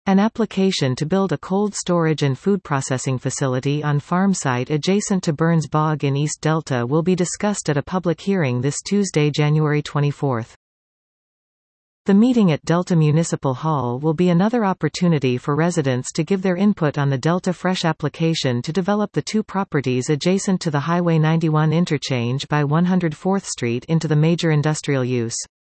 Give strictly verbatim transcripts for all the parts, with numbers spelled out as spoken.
An application to build a cold storage and food processing facility on farm site adjacent to Burns Bog in East Delta will be discussed at a public hearing this Tuesday, January twenty-fourth. The meeting at Delta Municipal Hall will be another opportunity for residents to give their input on the Delta Fresh application to develop the two properties adjacent to the Highway ninety-one interchange by one hundred fourth Street into the major industrial use.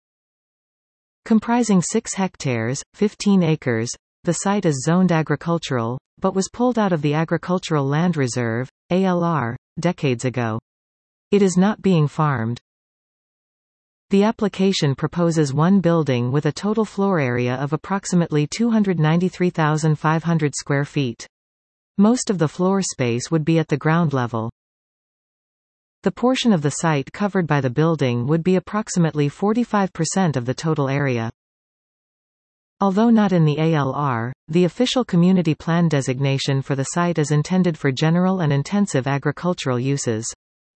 Comprising six hectares, fifteen acres, the site is zoned agricultural, but was pulled out of the Agricultural Land Reserve, A L R, decades ago. It is not being farmed. The application proposes one building with a total floor area of approximately two hundred ninety-three thousand five hundred square feet. Most of the floor space would be at the ground level. The portion of the site covered by the building would be approximately forty-five percent of the total area. Although not in the A L R, the official community plan designation for the site is intended for general and intensive agricultural uses.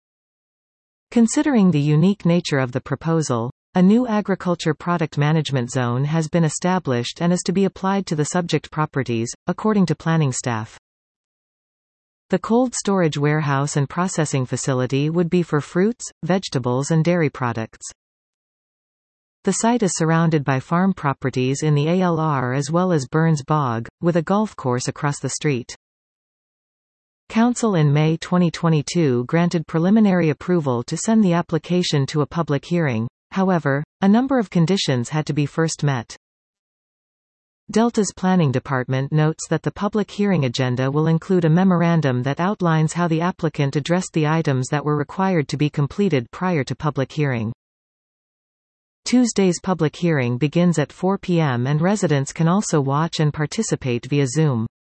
Considering the unique nature of the proposal, a new agriculture product management zone has been established and is to be applied to the subject properties, according to planning staff. The cold storage warehouse and processing facility would be for fruits, vegetables and dairy products. The site is surrounded by farm properties in the A L R as well as Burns Bog, with a golf course across the street. Council in May twenty twenty-two granted preliminary approval to send the application to a public hearing. However, a number of conditions had to be first met. Delta's Planning Department notes that the public hearing agenda will include a memorandum that outlines how the applicant addressed the items that were required to be completed prior to public hearing. Tuesday's public hearing begins at four p m and residents can also watch and participate via Zoom.